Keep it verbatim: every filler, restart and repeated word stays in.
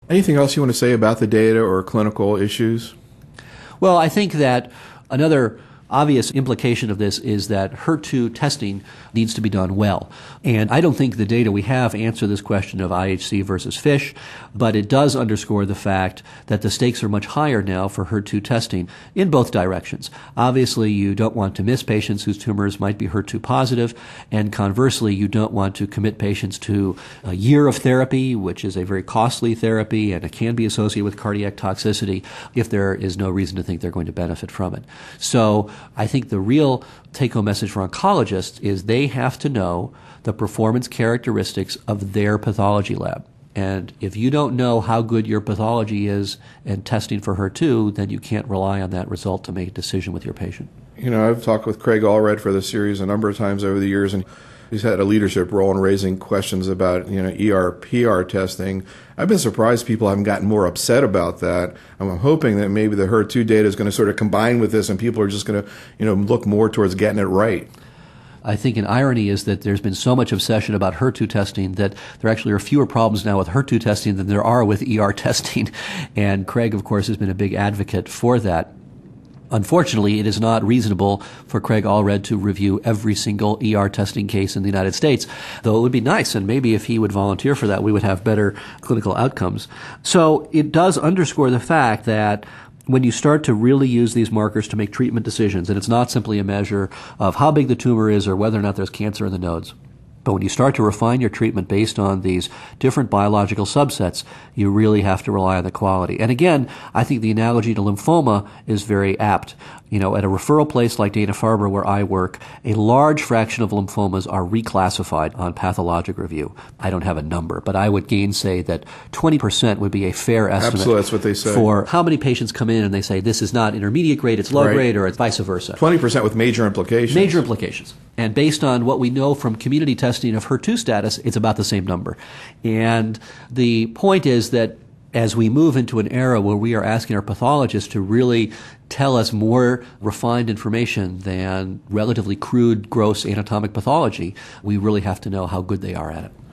Anything else you want to say about the data or clinical issues? Well, I think that another obvious implication of this is that H E R two testing needs to be done well. And I don't think the data we have answer this question of I H C versus FISH, but it does underscore the fact that the stakes are much higher now for H E R two testing in both directions. Obviously, you don't want to miss patients whose tumors might be H E R two positive, and conversely, you don't want to commit patients to a year of therapy, which is a very costly therapy, and it can be associated with cardiac toxicity if there is no reason to think they're going to benefit from it. So I think the real take-home message for oncologists is they have to know the performance characteristics of their pathology lab. And if you don't know how good your pathology is in testing for H E R two, then you can't rely on that result to make a decision with your patient. You know, I've talked with Craig Allred for the series a number of times over the years, and he's had a leadership role in raising questions about, you know, E R P R testing. I've been surprised people haven't gotten more upset about that. I'm hoping that maybe the H E R two data is going to sort of combine with this and people are just going to, you know, look more towards getting it right. I think an irony is that there's been so much obsession about H E R two testing that there actually are fewer problems now with H E R two testing than there are with E R testing. And Craig, of course, has been a big advocate for that. Unfortunately, it is not reasonable for Craig Allred to review every single E R testing case in the United States, though it would be nice, and maybe if he would volunteer for that, we would have better clinical outcomes. So it does underscore the fact that when you start to really use these markers to make treatment decisions, and it's not simply a measure of how big the tumor is or whether or not there's cancer in the nodes, but when you start to refine your treatment based on these different biological subsets, you really have to rely on the quality. And again, I think the analogy to lymphoma is very apt. You know, at a referral place like Dana-Farber where I work, a large fraction of lymphomas are reclassified on pathologic review. I don't have a number, but I would gainsay that twenty percent would be a fair estimate. Absolutely, that's what they say. For how many patients come in and they say this is not intermediate grade, it's low right. grade, or it's vice versa. twenty percent with major implications. Major implications. And based on what we know from community testing of H E R two status, it's about the same number. And the point is that as we move into an era where we are asking our pathologists to really tell us more refined information than relatively crude, gross anatomic pathology, we really have to know how good they are at it.